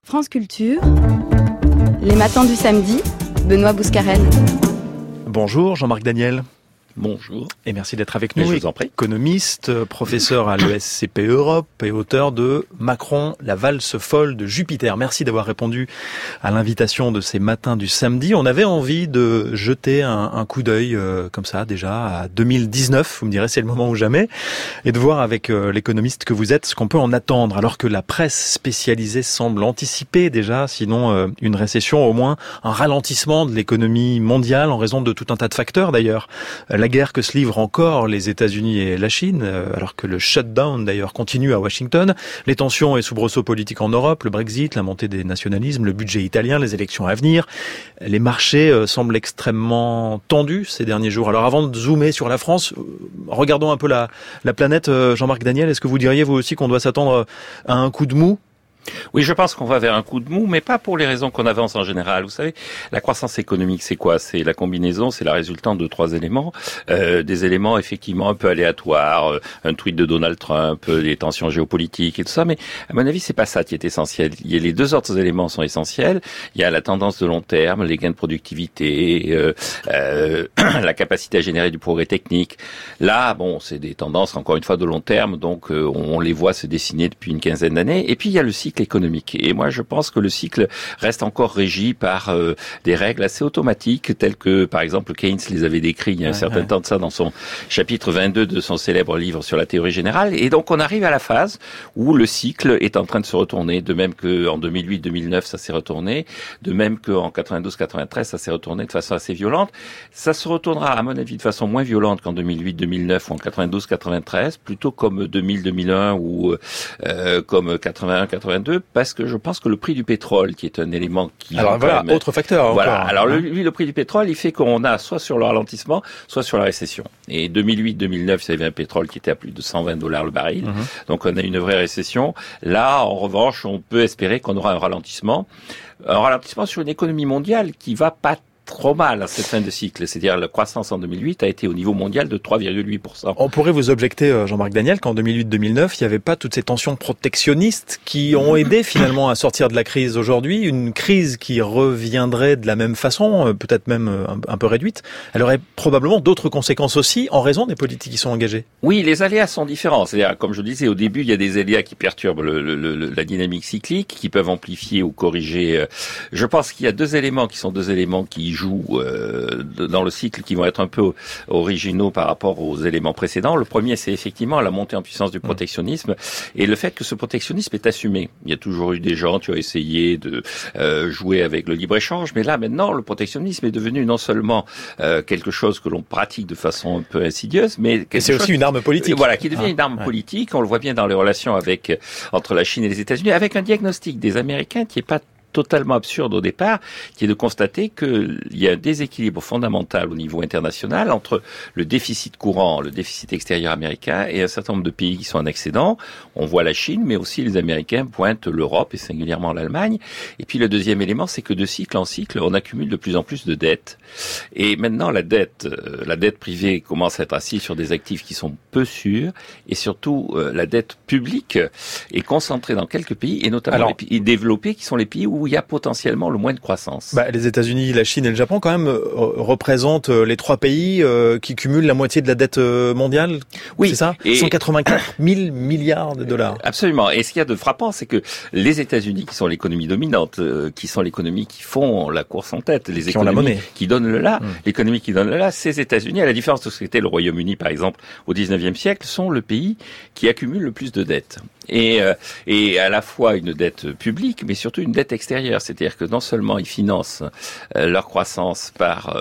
France Culture, les matins du samedi, Benoît Bouscarel. Bonjour Jean-Marc Daniel. Bonjour. Et merci d'être avec nous. Je vous en prie. Économiste, professeur à l'ESCP Europe et auteur de Macron, la valse folle de Jupiter. Merci d'avoir répondu à l'invitation de ces matins du samedi. On avait envie de jeter un coup d'œil comme ça déjà à 2019, vous me direz c'est le moment ou jamais, et de voir avec l'économiste que vous êtes ce qu'on peut en attendre, alors que la presse spécialisée semble anticiper déjà, sinon une récession, au moins un ralentissement de l'économie mondiale en raison de tout un tas de facteurs d'ailleurs. La guerre que se livrent encore les États-Unis et la Chine, alors que le shutdown d'ailleurs continue à Washington, les tensions et soubresauts politiques en Europe, le Brexit, la montée des nationalismes, le budget italien, les élections à venir. Les marchés semblent extrêmement tendus ces derniers jours. Alors avant de zoomer sur la France, regardons un peu la planète. Jean-Marc Daniel, est-ce que vous diriez vous aussi qu'on doit s'attendre à un coup de mou ? Oui, je pense qu'on va vers un coup de mou, mais pas pour les raisons qu'on avance en général. Vous savez, la croissance économique, c'est quoi ? C'est la combinaison, c'est la résultante de trois éléments. Des éléments effectivement un peu aléatoires, un tweet de Donald Trump, des tensions géopolitiques et tout ça, mais à mon avis, c'est pas ça qui est essentiel. Les deux autres éléments sont essentiels. Il y a la tendance de long terme, les gains de productivité, la capacité à générer du progrès technique. Là, bon, c'est des tendances, encore une fois, de long terme, donc on les voit se dessiner depuis une quinzaine d'années. Et puis, il y a le cycle économique. Et moi, je pense que le cycle reste encore régi par des règles assez automatiques, telles que, par exemple, Keynes les avait décrits il y a un certain temps de ça dans son chapitre 22 de son célèbre livre sur la théorie générale. Et donc, on arrive à la phase où le cycle est en train de se retourner, de même qu'en 2008-2009, ça s'est retourné, de même qu'en 92-93, ça s'est retourné de façon assez violente. Ça se retournera, à mon avis, de façon moins violente qu'en 2008-2009 ou en 92-93, plutôt comme 2000-2001 ou comme 81-82, parce que je pense que le prix du pétrole, qui est un élément qui... Alors voilà, autre facteur. Voilà, encore. alors le prix du pétrole, il fait qu'on a soit sur le ralentissement, soit sur la récession. Et 2008-2009, il y avait un pétrole qui était à plus de $120 le baril, donc on a une vraie récession. Là, en revanche, on peut espérer qu'on aura un ralentissement sur une économie mondiale qui va pas trop mal à cette fin de cycle. C'est-à-dire la croissance en 2008 a été au niveau mondial de 3,8%. On pourrait vous objecter, Jean-Marc Daniel, qu'en 2008-2009, il n'y avait pas toutes ces tensions protectionnistes qui ont aidé finalement à sortir de la crise aujourd'hui. Une crise qui reviendrait de la même façon, peut-être même un peu réduite. Elle aurait probablement d'autres conséquences aussi en raison des politiques qui sont engagées. Oui, les aléas sont différents. C'est-à-dire, comme je le disais au début, il y a des aléas qui perturbent la dynamique cyclique, qui peuvent amplifier ou corriger. Je pense qu'il y a deux éléments qui jouent dans le cycle, qui vont être un peu originaux par rapport aux éléments précédents. Le premier, c'est effectivement la montée en puissance du protectionnisme et le fait que ce protectionnisme est assumé. Il y a toujours eu des gens qui ont essayé de jouer avec le libre-échange, mais là, maintenant, le protectionnisme est devenu non seulement quelque chose que l'on pratique de façon un peu insidieuse, mais et c'est aussi une arme politique. Voilà, qui devient une arme politique. On le voit bien dans les relations entre la Chine et les États-Unis, avec un diagnostic des Américains qui est pas totalement absurde au départ, qui est de constater qu'il y a un déséquilibre fondamental au niveau international entre le déficit courant, le déficit extérieur américain et un certain nombre de pays qui sont en excédent. On voit la Chine, mais aussi les Américains pointent l'Europe et singulièrement l'Allemagne. Et puis le deuxième élément, c'est que de cycle en cycle, on accumule de plus en plus de dettes. Et maintenant, la dette privée commence à être assise sur des actifs qui sont peu sûrs, et surtout la dette publique est concentrée dans quelques pays, et notamment les pays développés qui sont les pays où il y a potentiellement le moins de croissance. Les États-Unis, la Chine et le Japon, quand même, représentent les trois pays qui cumulent la moitié de la dette mondiale. Oui. C'est ça ? 184 000 milliards de dollars. Absolument. Et ce qu'il y a de frappant, c'est que les États-Unis, qui sont l'économie dominante, qui sont l'économie qui font la course en tête, les économies qui donnent le là, l'économie qui donne le là, ces États-Unis, à la différence de ce qu'était le Royaume-Uni, par exemple, au 19e siècle, sont le pays qui accumule le plus de dettes. Et à la fois une dette publique, mais surtout une dette extérieure. C'est-à-dire que non seulement ils financent leur croissance par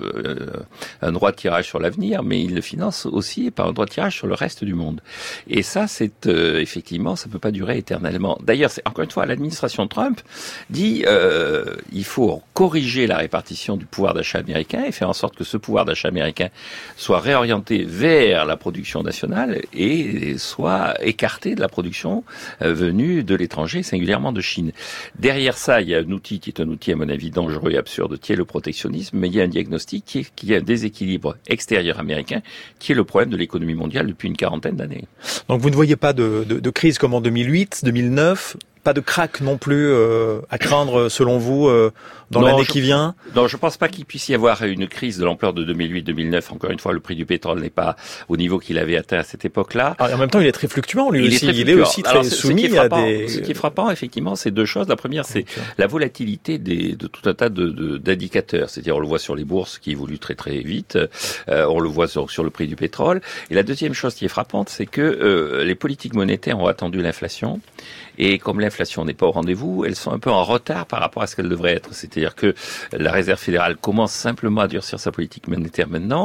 un droit de tirage sur l'avenir, mais ils le financent aussi par un droit de tirage sur le reste du monde. Et ça, c'est effectivement, ça peut pas durer éternellement. D'ailleurs, encore une fois, l'administration Trump dit il faut corriger la répartition du pouvoir d'achat américain et faire en sorte que ce pouvoir d'achat américain soit réorienté vers la production nationale et soit écarté de la production venue de l'étranger, singulièrement de Chine. Derrière ça, il y a un outil qui est un outil, à mon avis, dangereux et absurde, qui est le protectionnisme, mais il y a un diagnostic qui est un déséquilibre extérieur américain, qui est le problème de l'économie mondiale depuis une quarantaine d'années. Donc vous ne voyez pas de crise comme en 2008, 2009 ? pas de crack non plus à craindre selon vous dans l'année qui vient? Non, je pense pas qu'il puisse y avoir une crise de l'ampleur de 2008-2009. Encore une fois, le prix du pétrole n'est pas au niveau qu'il avait atteint à cette époque-là. En même temps, il est très fluctuant, lui aussi. Il est aussi très soumis à des... Ce qui est frappant, effectivement, c'est deux choses. La première, c'est la volatilité de tout un tas d'indicateurs. C'est-à-dire, on le voit sur les bourses qui évoluent très très vite. On le voit sur le prix du pétrole. Et la deuxième chose qui est frappante, c'est que les politiques monétaires ont attendu l'inflation. Et comme l'inflation n'est pas au rendez-vous, elles sont un peu en retard par rapport à ce qu'elles devraient être. C'est-à-dire que la Réserve fédérale commence simplement à durcir sa politique monétaire maintenant,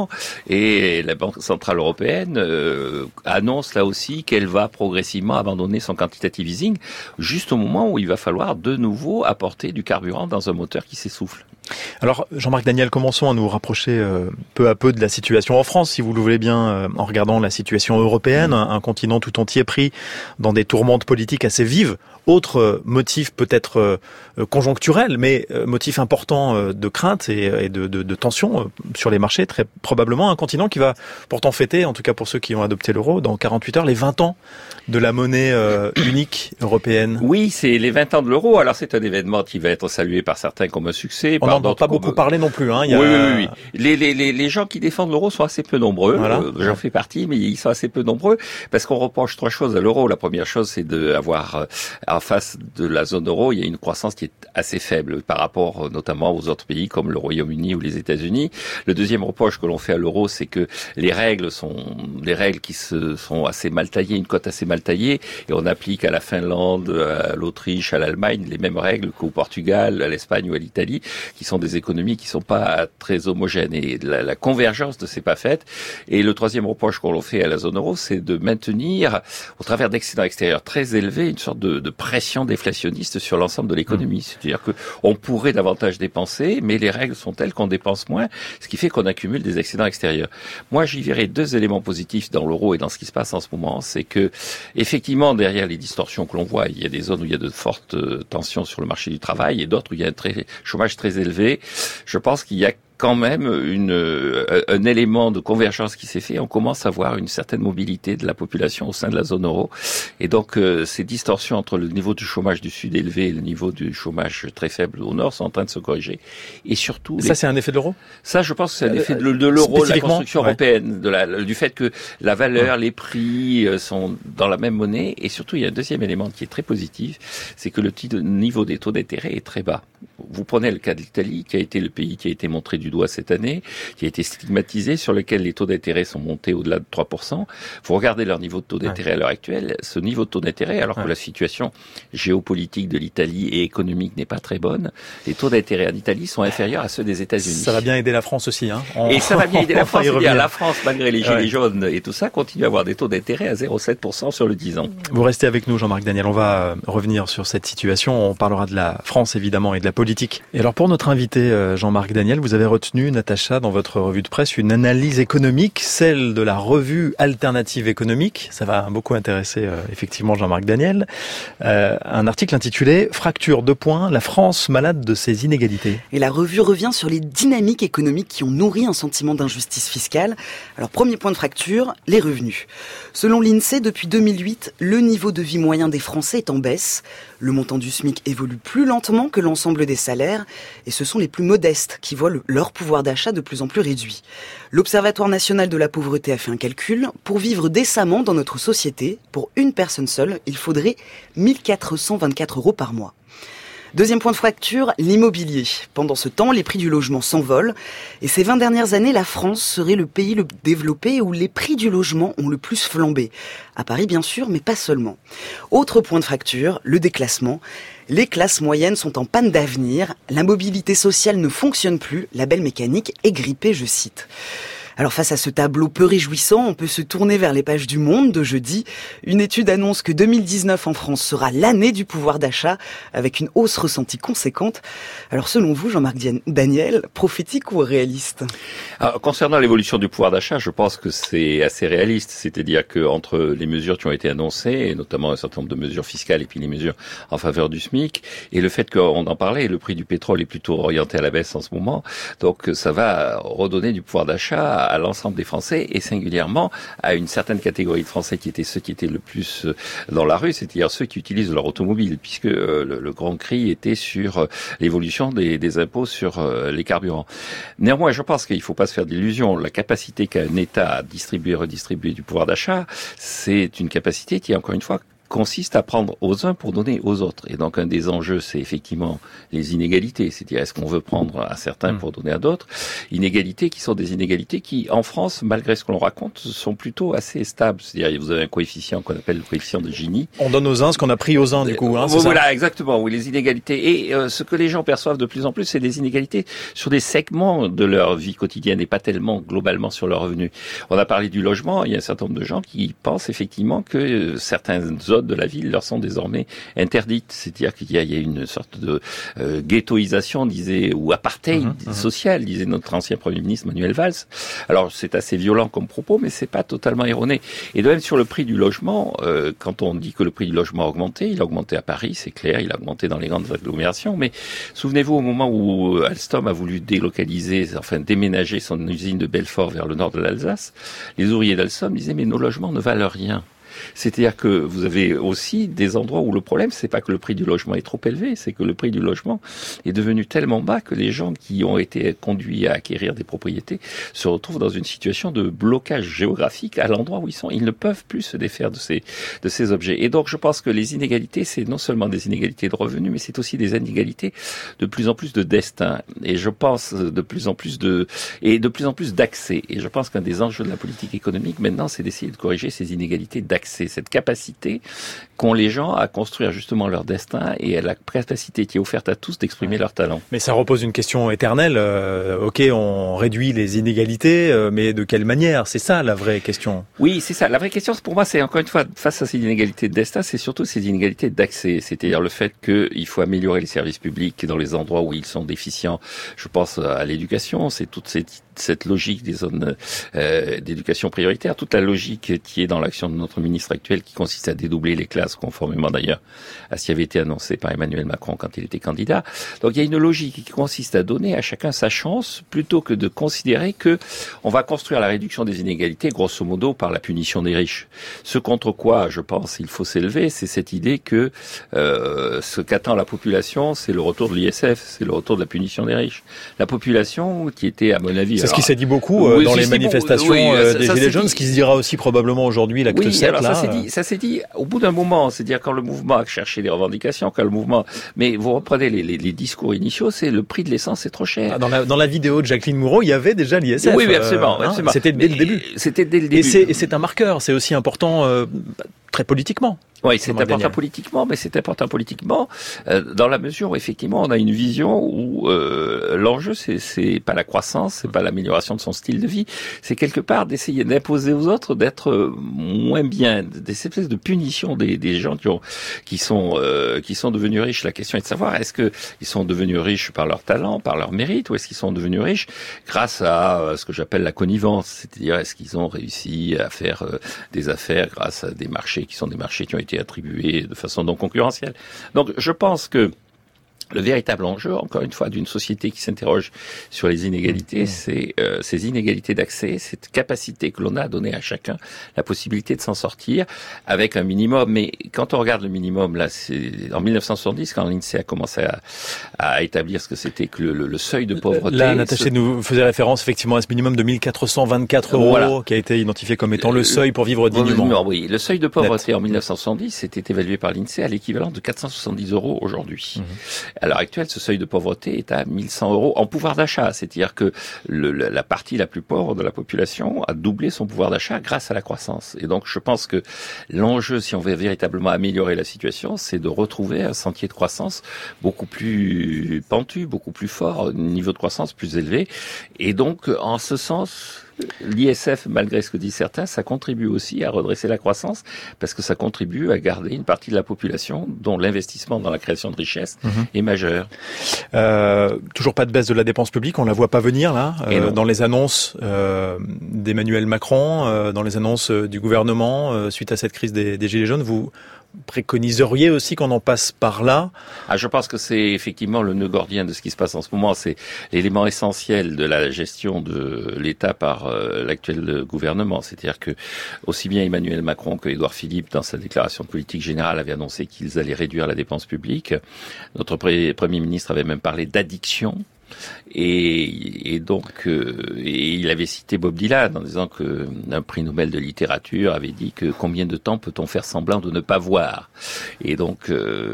et la Banque centrale européenne annonce là aussi qu'elle va progressivement abandonner son quantitative easing, juste au moment où il va falloir de nouveau apporter du carburant dans un moteur qui s'essouffle. Alors, Jean-Marc Daniel, commençons à nous rapprocher peu à peu de la situation en France, si vous le voulez bien, en regardant la situation européenne, un continent tout entier pris dans des tourmentes politiques assez vives. Autre motif peut-être conjoncturel, mais motif important de crainte et de tension sur les marchés, très probablement un continent qui va pourtant fêter, en tout cas pour ceux qui ont adopté l'euro, dans 48 heures, les 20 ans de la monnaie unique européenne. Oui, c'est les 20 ans de l'euro. Alors c'est un événement qui va être salué par certains comme un succès. On n'en entend pas beaucoup parler non plus. Hein. Oui. Les gens qui défendent l'euro sont assez peu nombreux. Voilà. J'en fais partie, mais ils sont assez peu nombreux parce qu'on reproche trois choses à l'euro. La première chose, c'est d'avoir en face de la zone euro, il y a une croissance qui est assez faible par rapport notamment aux autres pays comme le Royaume-Uni ou les États-Unis. Le deuxième reproche que l'on fait à l'euro, c'est que les règles sont des règles qui sont assez mal taillées, une cote assez mal taillée, et on applique à la Finlande, à l'Autriche, à l'Allemagne les mêmes règles qu'au Portugal, à l'Espagne ou à l'Italie, qui sont des économies qui sont pas très homogènes, et la convergence ne s'est pas faite. Et le troisième reproche qu'on fait à la zone euro, c'est de maintenir, au travers d'excédents extérieurs très élevés, une sorte de pression déflationniste sur l'ensemble de l'économie. C'est-à-dire que on pourrait davantage dépenser, mais les règles sont telles qu'on dépense moins, ce qui fait qu'on accumule des excédents extérieurs. Moi, j'y verrais deux éléments positifs dans l'euro et dans ce qui se passe en ce moment. C'est que, effectivement, derrière les distorsions que l'on voit, il y a des zones où il y a de fortes tensions sur le marché du travail et d'autres où il y a un chômage très élevé. Je pense qu'il y a quand même un élément de convergence qui s'est fait. On commence à voir une certaine mobilité de la population au sein de la zone euro. Et donc, ces distorsions entre le niveau du chômage du Sud élevé et le niveau du chômage très faible au Nord sont en train de se corriger. Et surtout... Ça, c'est un effet de l'euro? Ça, je pense que c'est un effet de l'euro, de la construction européenne, du fait que la valeur, les prix sont dans la même monnaie. Et surtout, il y a un deuxième élément qui est très positif, c'est que le niveau des taux d'intérêt est très bas. Vous prenez le cas de l'Italie, qui a été le pays qui a été montré du doigt cette année, qui a été stigmatisé, sur lequel les taux d'intérêt sont montés au-delà de 3%. Vous regardez leur niveau de taux d'intérêt à l'heure actuelle, ce niveau de taux d'intérêt, alors que la situation géopolitique de l'Italie et économique n'est pas très bonne, les taux d'intérêt en Italie sont inférieurs à ceux des États-Unis. Ça va bien aider la France aussi. Hein. Et ça va bien aider la France. La France, malgré les gilets jaunes et tout ça, continue à avoir des taux d'intérêt à 0,7% sur le 10 ans. Vous restez avec nous, Jean-Marc Daniel. On va revenir sur cette situation. On parlera de la France, évidemment, et de la politique. Et alors, pour notre invité, Jean-Marc Daniel, vous avez retenu, Natacha, dans votre revue de presse, une analyse économique, celle de la revue Alternative économique. Ça va beaucoup intéresser, effectivement, Jean-Marc Daniel. Un article intitulé « Fracture : la France malade de ses inégalités ». Et la revue revient sur les dynamiques économiques qui ont nourri un sentiment d'injustice fiscale. Alors, premier point de fracture, les revenus. Selon l'INSEE, depuis 2008, le niveau de vie moyen des Français est en baisse. Le montant du SMIC évolue plus lentement que l'ensemble des salaires, et ce sont les plus modestes qui voient leur pouvoir d'achat de plus en plus réduit. L'Observatoire national de la pauvreté a fait un calcul. Pour vivre décemment dans notre société, pour une personne seule, il faudrait 1 424 € par mois. Deuxième point de fracture, l'immobilier. Pendant ce temps, les prix du logement s'envolent. Et ces 20 dernières années, la France serait le pays le développé où les prix du logement ont le plus flambé. À Paris, bien sûr, mais pas seulement. Autre point de fracture, le déclassement. Les classes moyennes sont en panne d'avenir. La mobilité sociale ne fonctionne plus. La belle mécanique est grippée, je cite. Alors face à ce tableau peu réjouissant, on peut se tourner vers les pages du Monde de jeudi. Une étude annonce que 2019 en France sera l'année du pouvoir d'achat, avec une hausse ressentie conséquente. Alors selon vous, Jean-Marc Daniel, prophétique ou réaliste ? Alors, concernant l'évolution du pouvoir d'achat, je pense que c'est assez réaliste. C'est-à-dire que entre les mesures qui ont été annoncées, et notamment un certain nombre de mesures fiscales et puis les mesures en faveur du SMIC, et le fait qu'on en parlait, le prix du pétrole est plutôt orienté à la baisse en ce moment, donc ça va redonner du pouvoir d'achat à l'ensemble des Français et singulièrement à une certaine catégorie de Français qui étaient ceux qui étaient le plus dans la rue, c'est-à-dire ceux qui utilisent leur automobile, puisque le grand cri était sur l'évolution des impôts sur les carburants. Néanmoins, je pense qu'il ne faut pas se faire d'illusions. La capacité qu'a un État à distribuer et redistribuer du pouvoir d'achat, c'est une capacité qui, encore une fois, consiste à prendre aux uns pour donner aux autres. Et donc un des enjeux, c'est effectivement les inégalités. C'est-à-dire, est-ce qu'on veut prendre à certains pour donner à d'autres? Inégalités qui sont des inégalités qui, en France, malgré ce qu'on raconte, sont plutôt assez stables. C'est-à-dire, vous avez un coefficient qu'on appelle le coefficient de Gini. On donne aux uns ce qu'on a pris aux uns, du coup. Hein, c'est voilà, ça exactement. Oui, les inégalités. Et ce que les gens perçoivent de plus en plus, c'est des inégalités sur des segments de leur vie quotidienne et pas tellement globalement sur leurs revenus. On a parlé du logement. Il y a un certain nombre de gens qui pensent effectivement que certaines zones de la ville leur sont désormais interdites. C'est-à-dire qu'il y a une sorte de ghettoisation, ou apartheid social, disait notre ancien Premier ministre Manuel Valls. Alors c'est assez violent comme propos, mais c'est pas totalement erroné. Et de même sur le prix du logement, quand on dit que le prix du logement a augmenté, il a augmenté à Paris, c'est clair, il a augmenté dans les grandes agglomérations, mais souvenez-vous au moment où Alstom a voulu déménager son usine de Belfort vers le nord de l'Alsace, les ouvriers d'Alstom disaient mais nos logements ne valent rien. C'est-à-dire que vous avez aussi des endroits où le problème, c'est pas que le prix du logement est trop élevé, c'est que le prix du logement est devenu tellement bas que les gens qui ont été conduits à acquérir des propriétés se retrouvent dans une situation de blocage géographique à l'endroit où ils sont. Ils ne peuvent plus se défaire de ces objets. Et donc, je pense que les inégalités, c'est non seulement des inégalités de revenus, mais c'est aussi des inégalités de plus en plus de destin. Et je pense de plus en plus d'accès. Et je pense qu'un des enjeux de la politique économique maintenant, c'est d'essayer de corriger ces inégalités d'accès. Cette capacité qu'ont les gens à construire justement leur destin et à la capacité qui est offerte à tous d'exprimer leur talent. Mais ça repose une question éternelle. Ok, on réduit les inégalités, mais de quelle manière? C'est ça la vraie question. Oui, c'est ça. La vraie question, pour moi, c'est encore une fois, face à ces inégalités de destin, c'est surtout ces inégalités d'accès. C'est-à-dire le fait qu'il faut améliorer les services publics dans les endroits où ils sont déficients. Je pense à l'éducation, c'est toute cette logique des zones d'éducation prioritaire, toute la logique qui est dans l'action de notre ministre actuel qui consiste à dédoubler les classes, conformément d'ailleurs à ce qui avait été annoncé par Emmanuel Macron quand il était candidat. Donc il y a une logique qui consiste à donner à chacun sa chance plutôt que de considérer que on va construire la réduction des inégalités grosso modo par la punition des riches. Ce contre quoi, je pense, il faut s'élever, c'est cette idée que ce qu'attend la population, c'est le retour de l'ISF, c'est le retour de la punition des riches. La population qui était, à mon avis... C'est ce qui s'est dit beaucoup dans les manifestations des Gilets jaunes, ce qui se dira aussi probablement aujourd'hui, l'acte 7. Alors ça s'est dit au bout d'un moment, c'est-à-dire quand le mouvement a cherché les revendications, quand le mouvement... Mais vous reprenez les discours initiaux, c'est le prix de l'essence est trop cher. Dans la vidéo de Jacqueline Moreau, il y avait déjà l'ISF. Oui, absolument. C'était dès le début. C'était dès le début. Et c'est un marqueur, c'est aussi important très politiquement. Oui, c'est important politiquement, mais c'est important politiquement dans la mesure où effectivement on a une vision où l'enjeu c'est pas la croissance, c'est pas l'amélioration de son style de vie, c'est quelque part d'essayer d'imposer aux autres d'être moins bien, des espèces de punitions des gens qui sont devenus riches. La question est de savoir est-ce que ils sont devenus riches par leur talent, par leur mérite, ou est-ce qu'ils sont devenus riches grâce à ce que j'appelle la connivence, c'est-à-dire est-ce qu'ils ont réussi à faire des affaires grâce à des marchés qui sont des marchés qui ont été attribués de façon non concurrentielle. Donc je pense que le véritable enjeu, encore une fois, d'une société qui s'interroge sur les inégalités, c'est ces inégalités d'accès, cette capacité que l'on a à donner à chacun la possibilité de s'en sortir avec un minimum. Mais quand on regarde le minimum, là, c'est en 1970, quand l'INSEE a commencé à établir ce que c'était que le seuil de pauvreté. Là, Natacha nous faisait référence effectivement à ce minimum de 1424 €, voilà, qui a été identifié comme étant le seuil pour vivre dignement. Oui, le seuil de pauvreté en 1970 c'était évalué par l'INSEE à l'équivalent de 470 € aujourd'hui. À l'heure actuelle, ce seuil de pauvreté est à 1100 € en pouvoir d'achat. C'est-à-dire que la partie la plus pauvre de la population a doublé son pouvoir d'achat grâce à la croissance. Et donc, je pense que l'enjeu, si on veut véritablement améliorer la situation, c'est de retrouver un sentier de croissance beaucoup plus pentu, beaucoup plus fort, un niveau de croissance plus élevé. Et donc, en ce sens... l'ISF, malgré ce que disent certains, ça contribue aussi à redresser la croissance parce que ça contribue à garder une partie de la population dont l'investissement dans la création de richesse est majeur. Toujours pas de baisse de la dépense publique, on la voit pas venir là, dans les annonces d'Emmanuel Macron, dans les annonces du gouvernement suite à cette crise des Gilets jaunes. Vous préconiseriez aussi qu'on en passe par là? Je pense que c'est effectivement le nœud gordien de ce qui se passe en ce moment. C'est l'élément essentiel de la gestion de l'État par l'actuel gouvernement. C'est-à-dire que aussi bien Emmanuel Macron que Édouard Philippe, dans sa déclaration de politique générale, avaient annoncé qu'ils allaient réduire la dépense publique. Notre Premier ministre avait même parlé d'addiction. Et donc, et il avait cité Bob Dylan en disant que un prix Nobel de littérature avait dit que combien de temps peut-on faire semblant de ne pas voir? Et donc,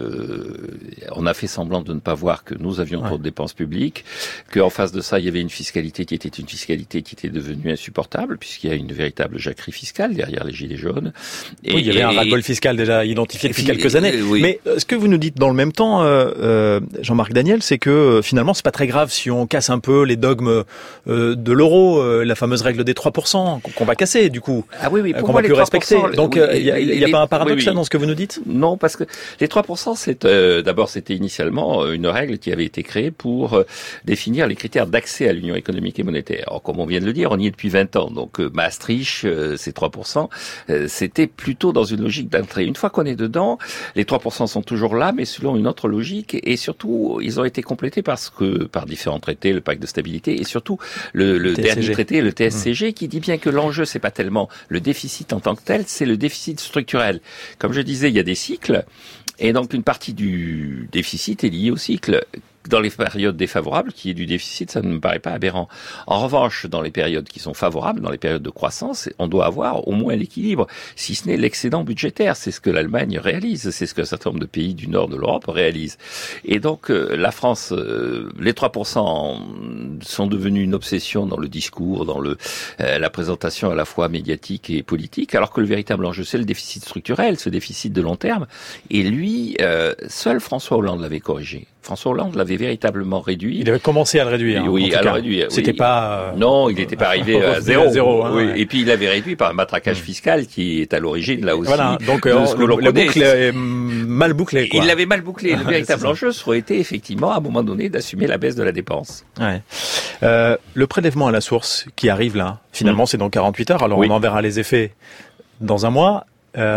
on a fait semblant de ne pas voir que nous avions trop de dépenses publiques, qu'en face de ça, il y avait une fiscalité qui était devenue insupportable, puisqu'il y a une véritable jacquerie fiscale derrière les gilets jaunes. Et, oui, il y avait un ras-le-bol fiscal déjà identifié depuis quelques années. Oui. Mais ce que vous nous dites dans le même temps, Jean-Marc Daniel, c'est que finalement, c'est pas très grave si on casse un peu les dogmes de l'euro, la fameuse règle des 3% qu'on va casser du coup, qu'on va plus respecter. Donc il y a pas un paradoxe là dans ce que vous nous dites? Non, parce que les 3%, d'abord c'était initialement une règle qui avait été créée pour définir les critères d'accès à l'Union économique et monétaire. Alors, comme on vient de le dire, on y est depuis 20 ans. Donc Maastricht, ces 3%, c'était plutôt dans une logique d'entrée. Une fois qu'on est dedans, les 3% sont toujours là, mais selon une autre logique. Et surtout, ils ont été complétés par différents traités, le pacte de stabilité et surtout le dernier traité, le TSCG, qui dit bien que l'enjeu, c'est pas tellement le déficit en tant que tel, c'est le déficit structurel. Comme je disais, il y a des cycles, et donc une partie du déficit est liée au cycle. Dans les périodes défavorables, qui est du déficit, ça ne me paraît pas aberrant. En revanche, dans les périodes qui sont favorables, dans les périodes de croissance, on doit avoir au moins l'équilibre, si ce n'est l'excédent budgétaire. C'est ce que l'Allemagne réalise, c'est ce que un certain nombre de pays du nord de l'Europe réalisent. Et donc, la France, les 3% sont devenus une obsession dans le discours, dans la présentation à la fois médiatique et politique, alors que le véritable enjeu, c'est le déficit structurel, ce déficit de long terme. Et lui, seul François Hollande l'avait corrigé. François Hollande l'avait véritablement réduit. Il avait commencé à le réduire. Oui, à le réduire. C'était pas... Non, il n'était pas arrivé à zéro. Oui. Et puis il l'avait réduit par un matraquage fiscal qui est à l'origine, là aussi. Voilà, donc la boucle est mal bouclée. Il l'avait mal bouclé. Le véritable enjeu aurait été effectivement, à un moment donné, d'assumer la baisse de la dépense. Ouais. Le prélèvement à la source qui arrive là, finalement, c'est dans 48 heures. Alors on en verra les effets dans un mois.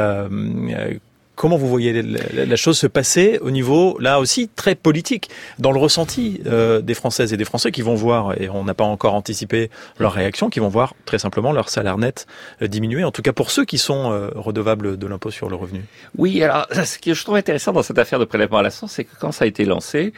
Comment vous voyez la chose se passer au niveau, là aussi, très politique, dans le ressenti des Françaises et des Français qui vont voir, et on n'a pas encore anticipé leur réaction, qui vont voir très simplement leur salaire net diminuer, en tout cas pour ceux qui sont redevables de l'impôt sur le revenu. Oui, alors ce que je trouve intéressant dans cette affaire de prélèvement à la source, c'est que quand ça a été lancé,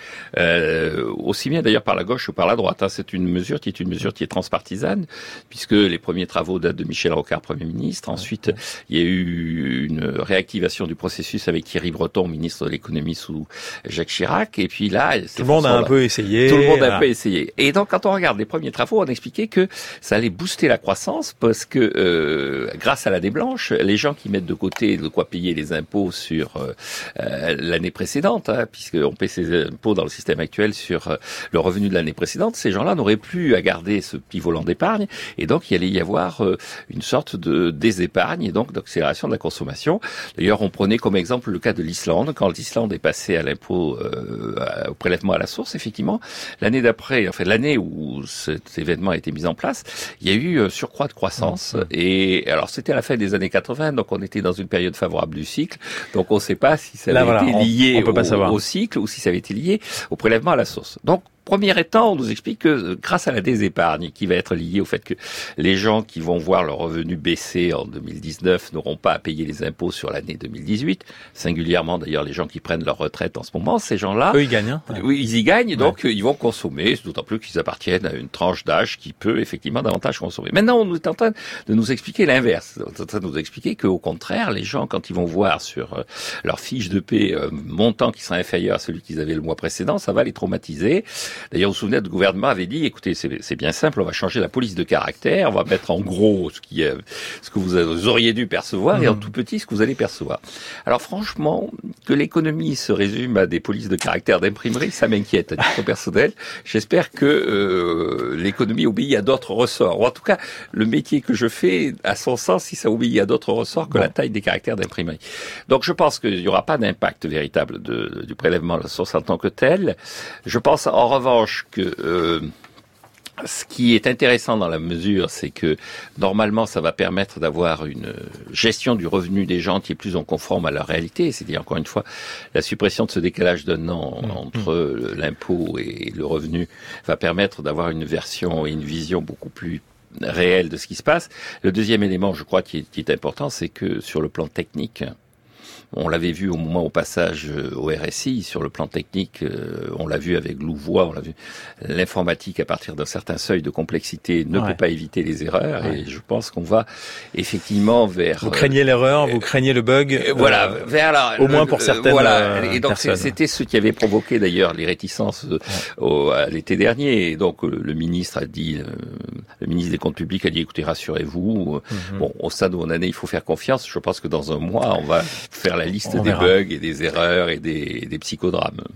aussi bien d'ailleurs par la gauche que par la droite, c'est une mesure qui est transpartisane, puisque les premiers travaux datent de Michel Rocard, Premier ministre. Ensuite, il y a eu une réactivation du processus avec Thierry Breton, ministre de l'économie sous Jacques Chirac, et puis là... Tout le monde a un peu essayé. Tout le monde a un peu essayé. Et donc, quand on regarde les premiers travaux, on expliquait que ça allait booster la croissance, parce que grâce à l'année blanche, les gens qui mettent de côté de quoi payer les impôts sur l'année précédente, puisqu'on paie ses impôts dans le système actuel sur le revenu de l'année précédente, ces gens-là n'auraient plus à garder ce petit volant d'épargne, et donc il allait y avoir une sorte de désépargne, et donc d'accélération de la consommation. D'ailleurs, on prenait comme exemple le cas de l'Islande. Quand l'Islande est passée à l'impôt, au prélèvement à la source, effectivement, l'année d'après, en fait l'année où cet événement a été mis en place, il y a eu surcroît de croissance. Et alors c'était à la fin des années 80, donc on était dans une période favorable du cycle. Donc on ne sait pas si ça avait été lié au cycle ou si ça avait été lié au prélèvement à la source. Donc premier étant, on nous explique que grâce à la désépargne qui va être liée au fait que les gens qui vont voir leur revenu baisser en 2019 n'auront pas à payer les impôts sur l'année 2018, singulièrement d'ailleurs les gens qui prennent leur retraite en ce moment, ces gens-là... Eux, ils gagnent. Oui, ils y gagnent, donc ils vont consommer, d'autant plus qu'ils appartiennent à une tranche d'âge qui peut effectivement davantage consommer. Maintenant, on est en train de nous expliquer l'inverse. On est en train de nous expliquer qu'au contraire, les gens, quand ils vont voir sur leur fiche de paie montant qui sera inférieur à celui qu'ils avaient le mois précédent, ça va les traumatiser. D'ailleurs, vous vous souvenez, le gouvernement avait dit, écoutez, c'est bien simple, on va changer la police de caractère, on va mettre en gros ce que vous auriez dû percevoir et en tout petit ce que vous allez percevoir. Alors franchement, que l'économie se résume à des polices de caractère d'imprimerie, ça m'inquiète à titre personnel. J'espère que l'économie obéit à d'autres ressorts. Ou en tout cas, le métier que je fais a son sens si ça obéit à d'autres ressorts que la taille des caractères d'imprimerie. Donc je pense qu'il n'y aura pas d'impact véritable du prélèvement à la source en tant que tel. Je pense en revanche que Ce qui est intéressant dans la mesure, c'est que normalement, ça va permettre d'avoir une gestion du revenu des gens qui est plus en conforme à la réalité. C'est-à-dire, encore une fois, la suppression de ce décalage d'un an entre l'impôt et le revenu va permettre d'avoir une version et une vision beaucoup plus réelle de ce qui se passe. Le deuxième élément, je crois, qui est important, c'est que sur le plan technique, on l'avait vu au passage au RSI, sur le plan technique, on l'a vu avec Louvois, on l'a vu. L'informatique, à partir d'un certain seuil de complexité, ne peut pas éviter les erreurs, et je pense qu'on va effectivement vers... Vous craignez l'erreur, vous craignez le bug. Vers au moins pour certaines et donc personnes. C'était ce qui avait provoqué d'ailleurs les réticences à l'été dernier. Et donc le ministre a dit, le ministre des Comptes Publics a dit, écoutez, rassurez-vous, bon, au stade où on en est, il faut faire confiance. Je pense que dans un mois, on va faire la liste des bugs et des erreurs et des psychodrames.